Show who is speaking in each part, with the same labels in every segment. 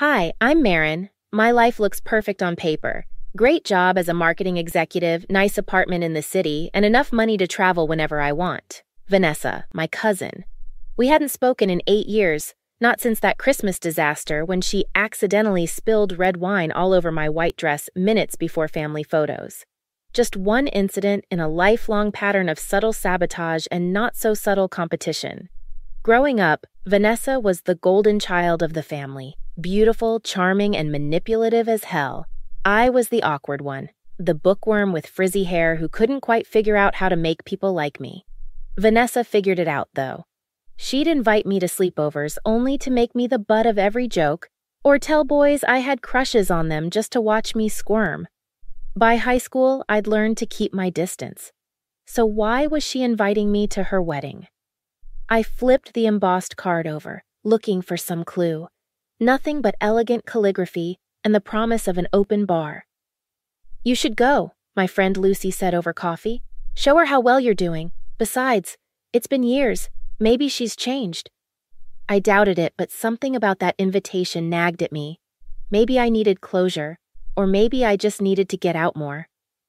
Speaker 1: Hi, I'm Marin. My life looks perfect on paper. Great job as a marketing executive, nice apartment in the city, and enough money to travel whenever I want. Vanessa, my cousin. We hadn't spoken in 8 years, not since that Christmas disaster when she accidentally spilled red wine all over my white dress minutes before family photos. Just one incident in a lifelong pattern of subtle sabotage and not-so-subtle competition. Growing up, Vanessa was the golden child of the family, beautiful, charming, and manipulative as hell. I was the awkward one, the bookworm with frizzy hair who couldn't quite figure out how to make people like me. Vanessa figured it out, though. She'd invite me to sleepovers only to make me the butt of every joke, or tell boys I had crushes on them just to watch me squirm. By high school, I'd learned to keep my distance. So why was she inviting me to her wedding? I flipped the embossed card over, looking for some clue. Nothing but elegant calligraphy and the promise of an open bar. "You should go," my friend Lucy said over coffee. "Show her how well you're doing. Besides, it's been years. Maybe she's changed." I doubted it, but something about that invitation nagged at me. Maybe I needed closure, or maybe I just needed to get out more.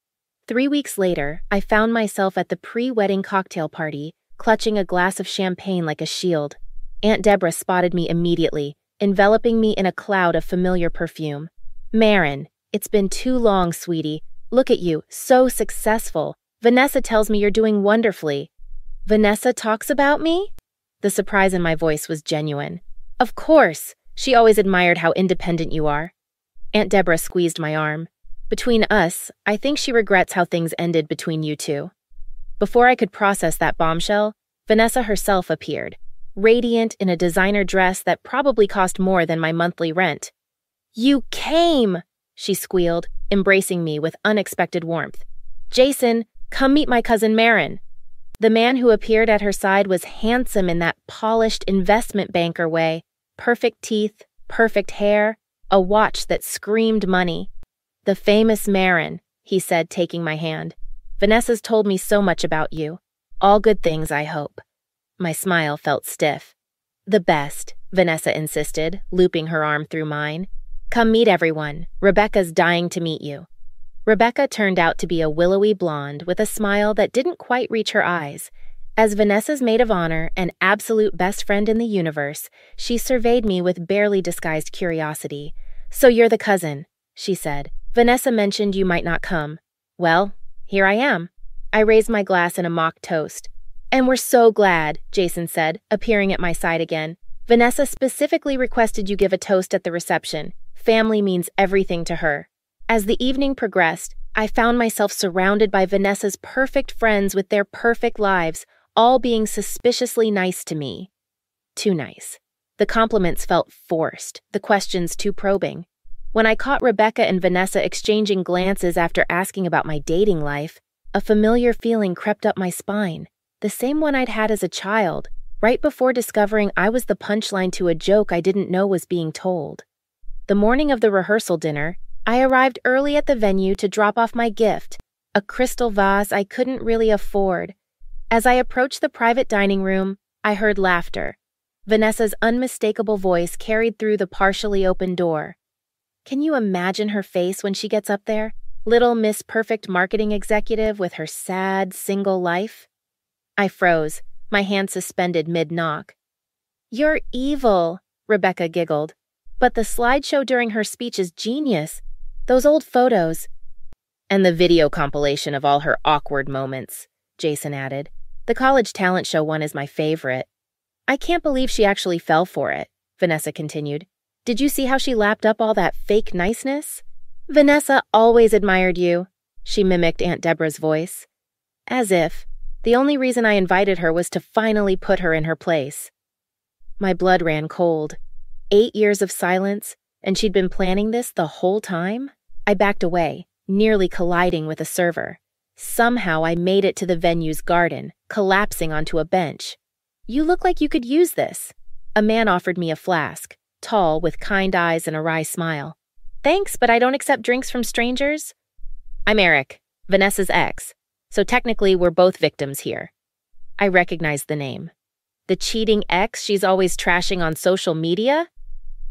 Speaker 1: 3 weeks later, I found myself at the pre-wedding cocktail party, clutching a glass of champagne like a shield. Aunt Deborah spotted me immediately, enveloping me in a cloud of familiar perfume. "Marin, it's been too long, sweetie. Look at you, so successful. Vanessa tells me you're doing wonderfully." "Vanessa talks about me?" The surprise in my voice was genuine. "Of course. She always admired how independent you are." Aunt Deborah squeezed my arm. "Between us, I think she regrets how things ended between you two." Before I could process that bombshell, Vanessa herself appeared, radiant in a designer dress that probably cost more than my monthly rent. "You came!" she squealed, embracing me with unexpected warmth. "Jason, come meet my cousin Marin." The man who appeared at her side was handsome in that polished investment banker way. Perfect teeth, perfect hair, a watch that screamed money. "The famous Marin," he said, taking my hand. "Vanessa's told me so much about you. All good things, I hope." My smile felt stiff. "The best," Vanessa insisted, looping her arm through mine. "Come meet everyone. Rebecca's dying to meet you." Rebecca turned out to be a willowy blonde with a smile that didn't quite reach her eyes. As Vanessa's maid of honor and absolute best friend in the universe, she surveyed me with barely disguised curiosity. "So you're the cousin," she said. "Vanessa mentioned you might not come. Well, here I am." I raised my glass in a mock toast. "And we're so glad," Jason said, appearing at my side again. "Vanessa specifically requested you give a toast at the reception. Family means everything to her." As the evening progressed, I found myself surrounded by Vanessa's perfect friends with their perfect lives, all being suspiciously nice to me. Too nice. The compliments felt forced, the questions too probing. When I caught Rebecca and Vanessa exchanging glances after asking about my dating life, a familiar feeling crept up my spine, the same one I'd had as a child, right before discovering I was the punchline to a joke I didn't know was being told. The morning of the rehearsal dinner, I arrived early at the venue to drop off my gift, a crystal vase I couldn't really afford. As I approached the private dining room, I heard laughter. Vanessa's unmistakable voice carried through the partially open door. Can you imagine her face when she gets up there? Little Miss Perfect marketing executive with her sad, single life? I froze, my hand suspended mid-knock. "You're evil," Rebecca giggled. "But the slideshow during her speech is genius. Those old photos." "And the video compilation of all her awkward moments," Jason added. "The college talent show one is my favorite." "I can't believe she actually fell for it," Vanessa continued. "Did you see how she lapped up all that fake niceness?" "Vanessa always admired you," she mimicked Aunt Deborah's voice. As if. The only reason I invited her was to finally put her in her place. My blood ran cold. 8 years of silence, and she'd been planning this the whole time? I backed away, nearly colliding with a server. Somehow I made it to the venue's garden, collapsing onto a bench. "You look like you could use this." A man offered me a flask, tall, with kind eyes and a wry smile. "Thanks, but I don't accept drinks from strangers." "I'm Eric, Vanessa's ex, so technically we're both victims here." I recognized the name. The cheating ex she's always trashing on social media?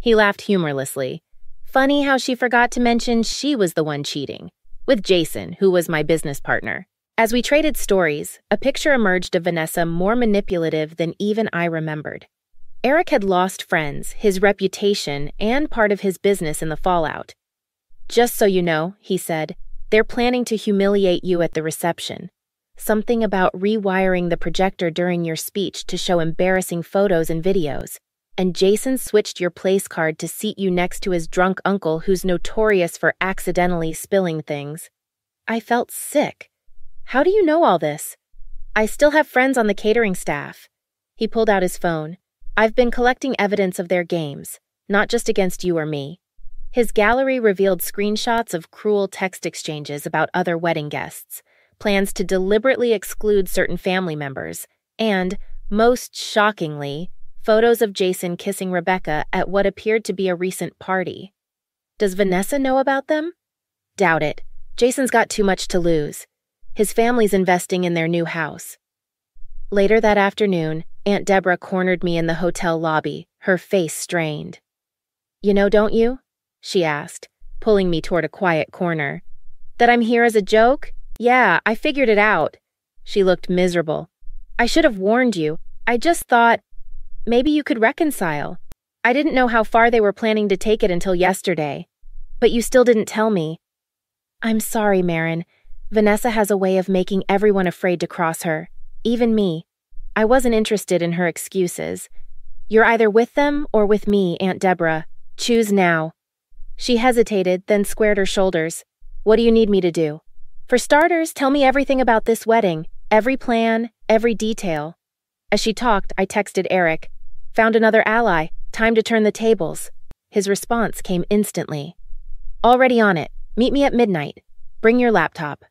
Speaker 1: He laughed humorlessly. Funny how she forgot to mention she was the one cheating, with Jason, who was my business partner. As we traded stories, a picture emerged of Vanessa more manipulative than even I remembered. Eric had lost friends, his reputation, and part of his business in the fallout. "Just so you know," he said, "they're planning to humiliate you at the reception. Something about rewiring the projector during your speech to show embarrassing photos and videos. And Jason switched your place card to seat you next to his drunk uncle who's notorious for accidentally spilling things." I felt sick. "How do you know all this?" "I still have friends on the catering staff." He pulled out his phone. "I've been collecting evidence of their games, not just against you or me." His gallery revealed screenshots of cruel text exchanges about other wedding guests, plans to deliberately exclude certain family members, and, most shockingly, photos of Jason kissing Rebecca at what appeared to be a recent party. Does Vanessa know about them? Doubt it. Jason's got too much to lose. His family's investing in their new house. Later that afternoon, Aunt Deborah cornered me in the hotel lobby, her face strained. "You know, don't you?" she asked, pulling me toward a quiet corner. "That I'm here as a joke? Yeah, I figured it out." She looked miserable. "I should have warned you. I just thought maybe you could reconcile. I didn't know how far they were planning to take it until yesterday. But you still didn't tell me." "I'm sorry, Marin. Vanessa has a way of making everyone afraid to cross her, even me. I wasn't interested in her excuses. You're either with them or with me, Aunt Deborah. Choose now." She hesitated, then squared her shoulders. "What do you need me to do?" "For starters, tell me everything about this wedding, every plan, every detail." As she talked, I texted Eric. "Found another ally. Time to turn the tables." His response came instantly. "Already on it. Meet me at midnight. Bring your laptop."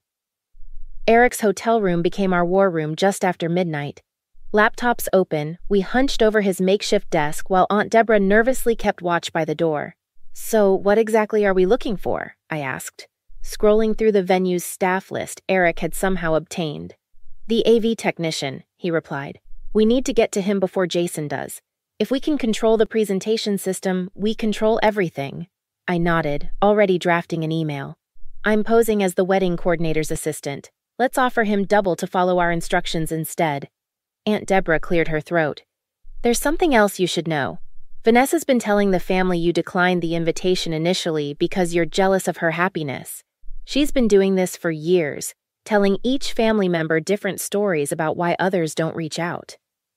Speaker 1: Eric's hotel room became our war room just after midnight. Laptops open, we hunched over his makeshift desk while Aunt Deborah nervously kept watch by the door. "So, what exactly are we looking for?" I asked, scrolling through the venue's staff list Eric had somehow obtained. "The AV technician," he replied. "We need to get to him before Jason does. If we can control the presentation system, we control everything." I nodded, already drafting an email. "I'm posing as the wedding coordinator's assistant. Let's offer him double to follow our instructions instead." Aunt Deborah cleared her throat. "There's something else you should know. Vanessa's been telling the family you declined the invitation initially because you're jealous of her happiness. She's been doing this for years, telling each family member different stories about why others don't reach out."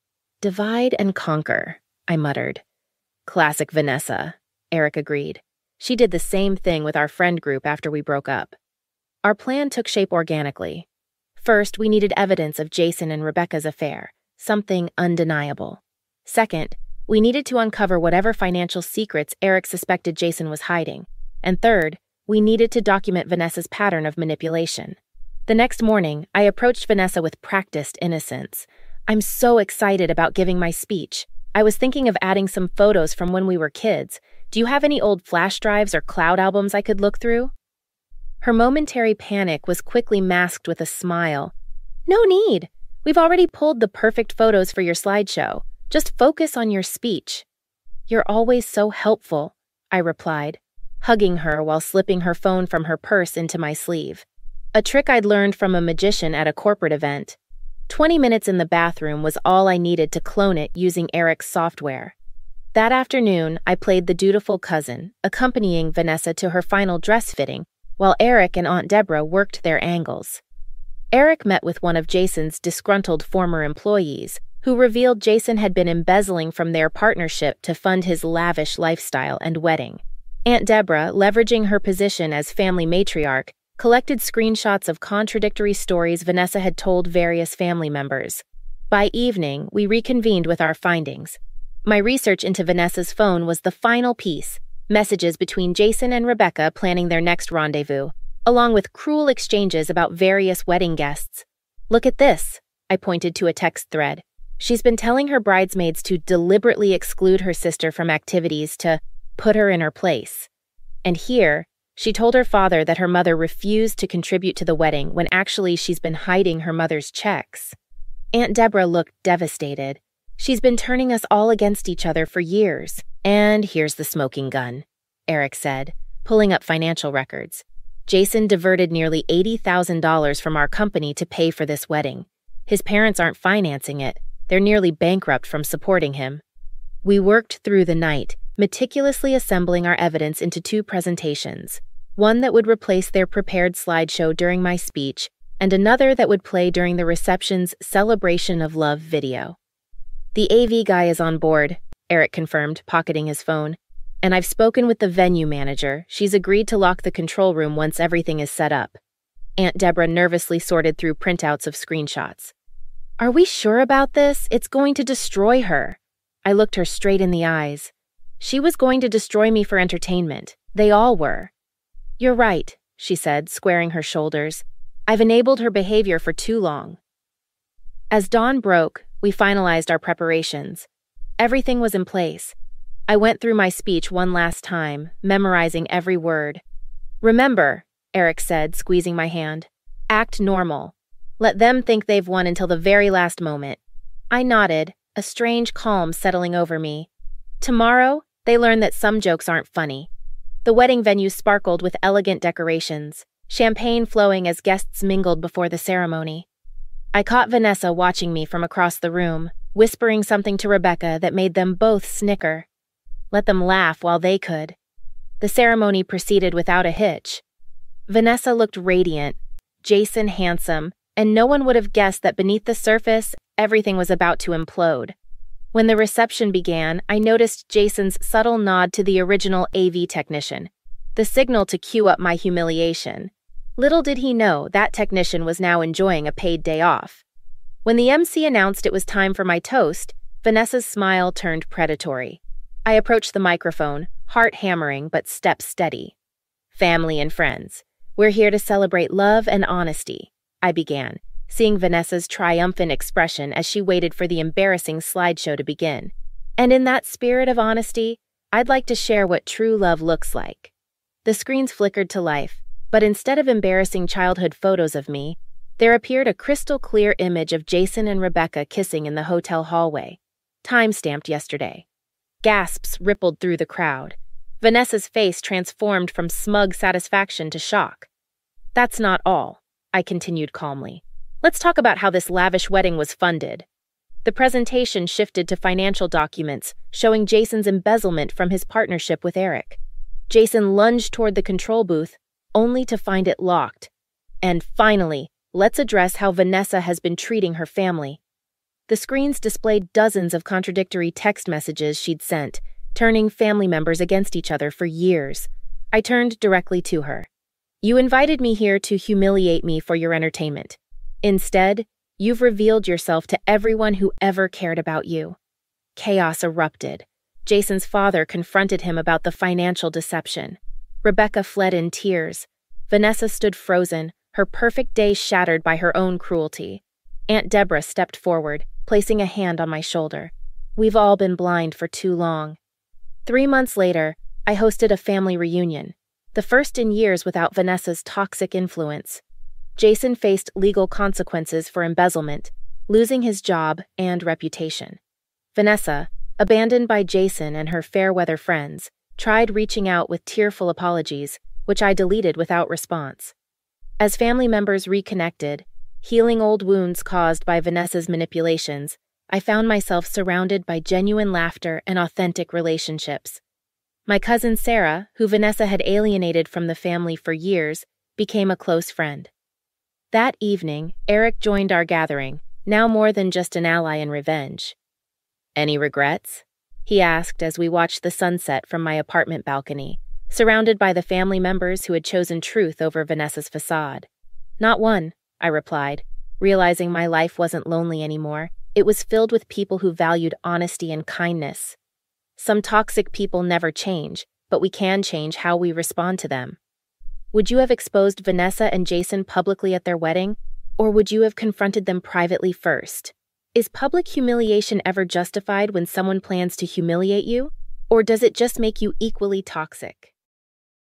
Speaker 1: "Divide and conquer," I muttered. "Classic Vanessa," Eric agreed. "She did the same thing with our friend group after we broke up." Our plan took shape organically. First, we needed evidence of Jason and Rebecca's affair, something undeniable. Second, we needed to uncover whatever financial secrets Eric suspected Jason was hiding. And third, we needed to document Vanessa's pattern of manipulation. The next morning, I approached Vanessa with practiced innocence. "I'm so excited about giving my speech. I was thinking of adding some photos from when we were kids. Do you have any old flash drives or cloud albums I could look through?" Her momentary panic was quickly masked with a smile. "No need. We've already pulled the perfect photos for your slideshow. Just focus on your speech." "You're always so helpful," I replied, hugging her while slipping her phone from her purse into my sleeve. A trick I'd learned from a magician at a corporate event. 20 minutes in the bathroom was all I needed to clone it using Eric's software. That afternoon, I played the dutiful cousin, accompanying Vanessa to her final dress fitting, while Eric and Aunt Deborah worked their angles. Eric met with one of Jason's disgruntled former employees, who revealed Jason had been embezzling from their partnership to fund his lavish lifestyle and wedding. Aunt Deborah, leveraging her position as family matriarch, collected screenshots of contradictory stories Vanessa had told various family members. By evening, we reconvened with our findings. My research into Vanessa's phone was the final piece, messages between Jason and Rebecca planning their next rendezvous, along with cruel exchanges about various wedding guests. "Look at this," I pointed to a text thread. "She's been telling her bridesmaids to deliberately exclude her sister from activities to put her in her place. And here, she told her father that her mother refused to contribute to the wedding when actually she's been hiding her mother's checks." Aunt Deborah looked devastated. She's been turning us all against each other for years. And here's the smoking gun, Eric said, pulling up financial records. Jason diverted nearly $80,000 from our company to pay for this wedding. His parents aren't financing it. They're nearly bankrupt from supporting him. We worked through the night, meticulously assembling our evidence into 2 presentations, one that would replace their prepared slideshow during my speech, and another that would play during the reception's Celebration of Love video. The AV guy is on board, Eric confirmed, pocketing his phone. And I've spoken with the venue manager. She's agreed to lock the control room once everything is set up. Aunt Deborah nervously sorted through printouts of screenshots. Are we sure about this? It's going to destroy her. I looked her straight in the eyes. She was going to destroy me for entertainment. They all were. You're right, she said, squaring her shoulders. I've enabled her behavior for too long. As dawn broke, we finalized our preparations. Everything was in place. I went through my speech one last time, memorizing every word. Remember, Eric said, squeezing my hand. Act normal. Let them think they've won until the very last moment. I nodded, a strange calm settling over me. Tomorrow, they learn that some jokes aren't funny. The wedding venue sparkled with elegant decorations, champagne flowing as guests mingled before the ceremony. I caught Vanessa watching me from across the room, whispering something to Rebecca that made them both snicker. Let them laugh while they could. The ceremony proceeded without a hitch. Vanessa looked radiant, Jason handsome, and no one would have guessed that beneath the surface, everything was about to implode. When the reception began, I noticed Jason's subtle nod to the original AV technician, the signal to cue up my humiliation. Little did he know that technician was now enjoying a paid day off. When the MC announced it was time for my toast, Vanessa's smile turned predatory. I approached the microphone, heart hammering but step steady. Family and friends, we're here to celebrate love and honesty, I began, seeing Vanessa's triumphant expression as she waited for the embarrassing slideshow to begin. And in that spirit of honesty, I'd like to share what true love looks like. The screens flickered to life, but instead of embarrassing childhood photos of me, there appeared a crystal-clear image of Jason and Rebecca kissing in the hotel hallway, time-stamped yesterday. Gasps rippled through the crowd. Vanessa's face transformed from smug satisfaction to shock. That's not all, I continued calmly. Let's talk about how this lavish wedding was funded. The presentation shifted to financial documents showing Jason's embezzlement from his partnership with Eric. Jason lunged toward the control booth, only to find it locked. And finally, let's address how Vanessa has been treating her family. The screens displayed dozens of contradictory text messages she'd sent, turning family members against each other for years. I turned directly to her. You invited me here to humiliate me for your entertainment. Instead, you've revealed yourself to everyone who ever cared about you. Chaos erupted. Jason's father confronted him about the financial deception. Rebecca fled in tears. Vanessa stood frozen, her perfect day shattered by her own cruelty. Aunt Deborah stepped forward, placing a hand on my shoulder. We've all been blind for too long. 3 months later, I hosted a family reunion, the first in years without Vanessa's toxic influence. Jason faced legal consequences for embezzlement, losing his job and reputation. Vanessa, abandoned by Jason and her fair-weather friends, tried reaching out with tearful apologies, which I deleted without response. As family members reconnected, healing old wounds caused by Vanessa's manipulations, I found myself surrounded by genuine laughter and authentic relationships. My cousin Sarah, who Vanessa had alienated from the family for years, became a close friend. That evening, Eric joined our gathering, now more than just an ally in revenge. Any regrets? He asked as we watched the sunset from my apartment balcony, surrounded by the family members who had chosen truth over Vanessa's facade. Not one, I replied, realizing my life wasn't lonely anymore. It was filled with people who valued honesty and kindness. Some toxic people never change, but we can change how we respond to them. Would you have exposed Vanessa and Jason publicly at their wedding, or would you have confronted them privately first? Is public humiliation ever justified when someone plans to humiliate you, or does it just make you equally toxic?